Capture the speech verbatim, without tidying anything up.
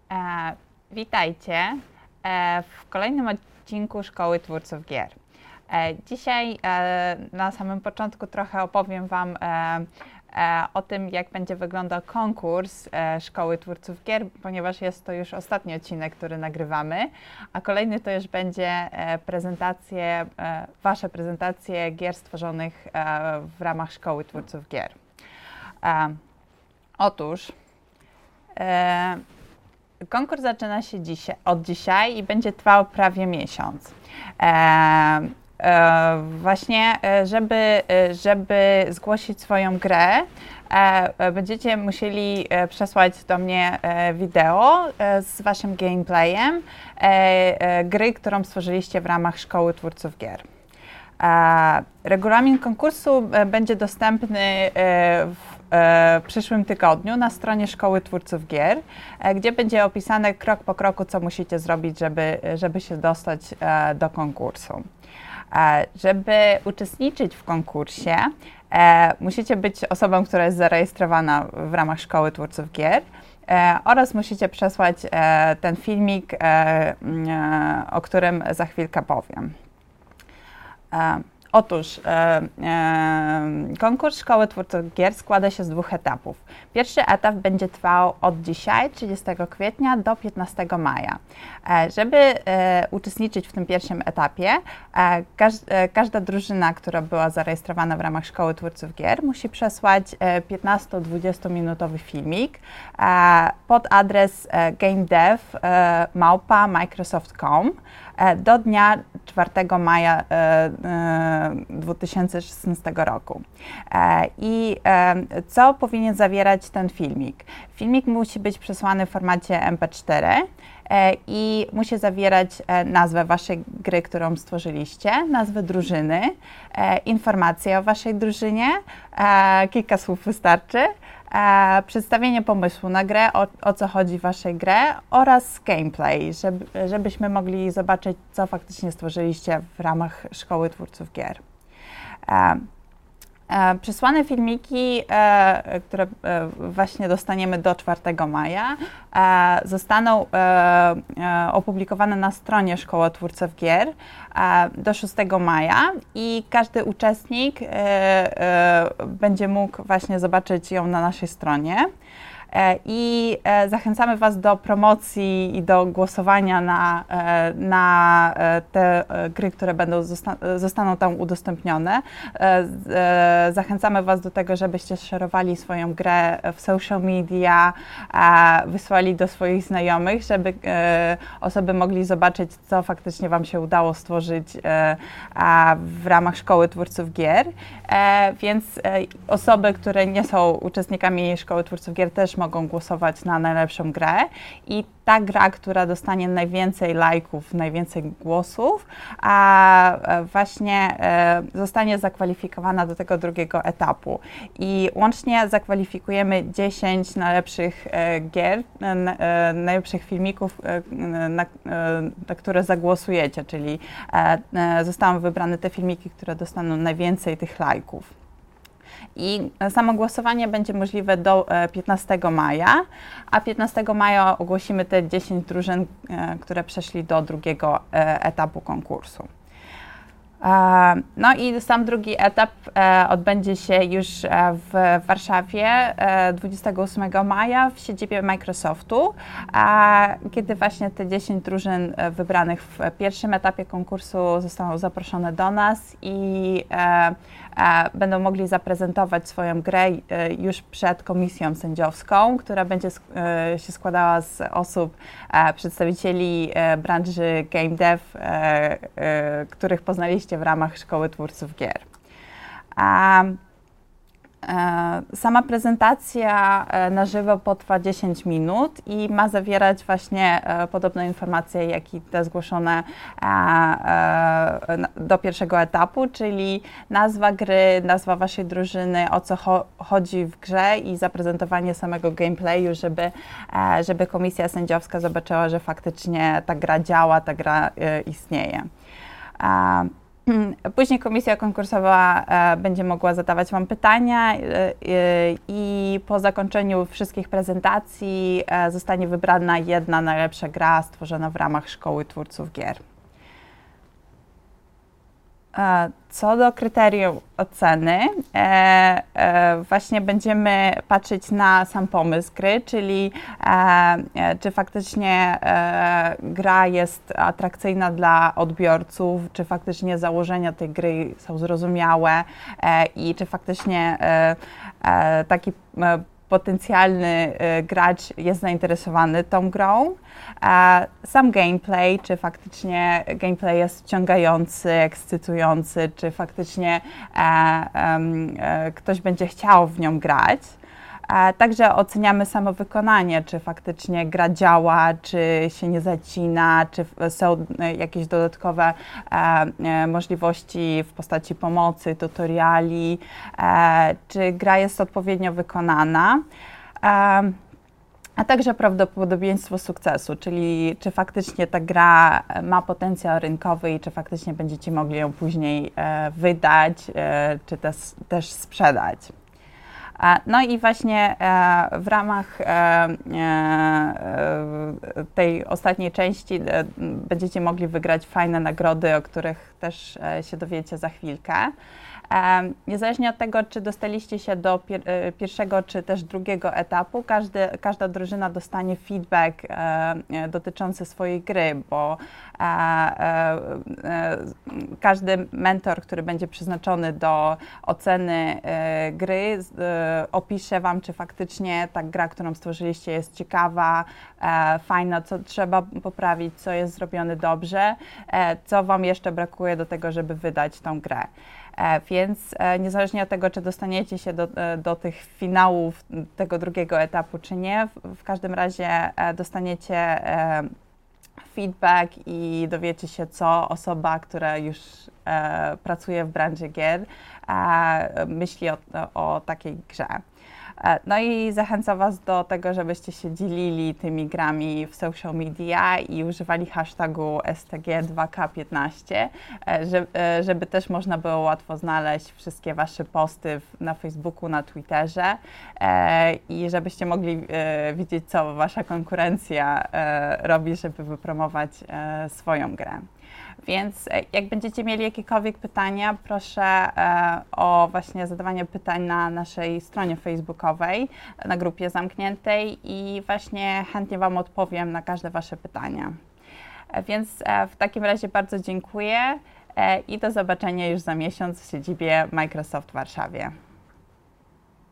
E, witajcie e, w kolejnym odcinku Szkoły Twórców Gier. E, dzisiaj e, na samym początku trochę opowiem Wam e, e, o tym, jak będzie wyglądał konkurs e, Szkoły Twórców Gier, ponieważ jest to już ostatni odcinek, który nagrywamy, a kolejny to już będzie e, prezentacje, e, Wasze prezentacje gier stworzonych e, w ramach Szkoły Twórców Gier. E, otóż e, konkurs zaczyna się dzisiaj, od dzisiaj i będzie trwał prawie miesiąc. E, e, właśnie, żeby, żeby zgłosić swoją grę, e, będziecie musieli przesłać do mnie wideo z Waszym gameplayem e, e, gry, którą stworzyliście w ramach Szkoły Twórców Gier. E, regulamin konkursu będzie dostępny w w przyszłym tygodniu na stronie Szkoły Twórców Gier, gdzie będzie opisane krok po kroku, co musicie zrobić, żeby, żeby się dostać do konkursu. Żeby uczestniczyć w konkursie, musicie być osobą, która jest zarejestrowana w ramach Szkoły Twórców Gier oraz musicie przesłać ten filmik, o którym za chwilkę powiem. Otóż e, e, konkurs Szkoły Twórców Gier składa się z dwóch etapów. Pierwszy etap będzie trwał od dzisiaj, trzydziestego kwietnia, do piętnastego maja. E, żeby e, uczestniczyć w tym pierwszym etapie, e, każ, e, każda drużyna, która była zarejestrowana w ramach Szkoły Twórców Gier, musi przesłać e, piętnasto-dwudziestominutowy filmik e, pod adres e, gamedev e, małpa microsoft kropka com e, do dnia czwartego maja e, e, dwa tysiące szesnastego roku. E, I e, co powinien zawierać ten filmik? Filmik musi być przesłany w formacie em pe cztery e, i musi zawierać e, nazwę Waszej gry, którą stworzyliście, nazwę drużyny, e, informacje o Waszej drużynie, e, kilka słów wystarczy, E, przedstawienie pomysłu na grę, o, o co chodzi w Waszej grze oraz gameplay, żeby, żebyśmy mogli zobaczyć, co faktycznie stworzyliście w ramach Szkoły Twórców Gier. E, e, przesłane filmiki, e, które e, właśnie dostaniemy do czwartego maja, e, zostaną e, e, opublikowane na stronie Szkoły Twórców Gier e, do szóstego maja i każdy uczestnik e, e, będzie mógł właśnie zobaczyć ją na naszej stronie. I zachęcamy Was do promocji i do głosowania na, na te gry, które będą, zostaną tam udostępnione. Zachęcamy Was do tego, żebyście szerowali swoją grę w social media, wysłali do swoich znajomych, żeby osoby mogli zobaczyć, co faktycznie Wam się udało stworzyć w ramach Szkoły Twórców Gier. Więc osoby, które nie są uczestnikami Szkoły Twórców Gier, też mogą głosować na najlepszą grę i ta gra, która dostanie najwięcej lajków, najwięcej głosów, a właśnie zostanie zakwalifikowana do tego drugiego etapu. I łącznie zakwalifikujemy dziesięć najlepszych gier, najlepszych filmików, na, na które zagłosujecie, czyli zostaną wybrane te filmiki, które dostaną najwięcej tych lajków. I samo głosowanie będzie możliwe do piętnastego maja, a piętnastego maja ogłosimy te dziesięć drużyn, które przeszli do drugiego etapu konkursu. No i sam drugi etap odbędzie się już w Warszawie dwudziestego ósmego maja w siedzibie Microsoftu, kiedy właśnie te dziesięć drużyn wybranych w pierwszym etapie konkursu zostaną zaproszone do nas i będą mogli zaprezentować swoją grę już przed komisją sędziowską, która będzie się składała z osób, przedstawicieli branży game dev, których poznaliście w ramach Szkoły Twórców Gier. Sama prezentacja na żywo potrwa dziesięć minut i ma zawierać właśnie podobne informacje, jak i te zgłoszone do pierwszego etapu, czyli nazwa gry, nazwa Waszej drużyny, o co cho chodzi w grze i zaprezentowanie samego gameplayu, żeby, żeby komisja sędziowska zobaczyła, że faktycznie ta gra działa, ta gra istnieje. Później komisja konkursowa e, będzie mogła zadawać Wam pytania e, e, i po zakończeniu wszystkich prezentacji e, zostanie wybrana jedna najlepsza gra stworzona w ramach Szkoły Twórców Gier. E, co do kryterium oceny, e, e, właśnie będziemy patrzeć na sam pomysł gry, czyli e, e, czy faktycznie e, gra jest atrakcyjna dla odbiorców, czy faktycznie założenia tej gry są zrozumiałe e, i czy faktycznie e, e, taki e, potencjalny y, gracz jest zainteresowany tą grą. E, sam gameplay, czy faktycznie gameplay jest wciągający, ekscytujący, czy faktycznie e, e, ktoś będzie chciał w nią grać. E, także oceniamy samo wykonanie, czy faktycznie gra działa, czy się nie zacina, czy są jakieś dodatkowe e, e, możliwości w postaci pomocy, tutoriali, e, czy gra jest odpowiednio wykonana. E, a także prawdopodobieństwo sukcesu, czyli czy faktycznie ta gra ma potencjał rynkowy i czy faktycznie będziecie mogli ją później e, wydać, e, czy też, też sprzedać. No i właśnie w ramach tej ostatniej części będziecie mogli wygrać fajne nagrody, o których też się dowiecie za chwilkę. Niezależnie od tego, czy dostaliście się do pier pierwszego czy też drugiego etapu, każdy, każda drużyna dostanie feedback e, dotyczący swojej gry, bo e, e, każdy mentor, który będzie przeznaczony do oceny e, gry, e, opisze Wam, czy faktycznie ta gra, którą stworzyliście, jest ciekawa, e, fajna, co trzeba poprawić, co jest zrobione dobrze, e, co Wam jeszcze brakuje do tego, żeby wydać tą grę. E, więc e, niezależnie od tego, czy dostaniecie się do, e, do tych finałów tego drugiego etapu, czy nie, w, w każdym razie e, dostaniecie e, feedback i dowiecie się, co osoba, która już e, pracuje w branży gier, e, myśli o, o takiej grze. No i zachęcam Was do tego, żebyście się dzielili tymi grami w social media i używali hashtagu S T G dwa K piętnaście, żeby też można było łatwo znaleźć wszystkie Wasze posty na Facebooku, na Twitterze i żebyście mogli widzieć, co Wasza konkurencja robi, żeby wypromować swoją grę. Więc jak będziecie mieli jakiekolwiek pytania, proszę e, o właśnie zadawanie pytań na naszej stronie facebookowej, na grupie zamkniętej i właśnie chętnie Wam odpowiem na każde Wasze pytania. E, więc e, w takim razie bardzo dziękuję e, i do zobaczenia już za miesiąc w siedzibie Microsoft w Warszawie.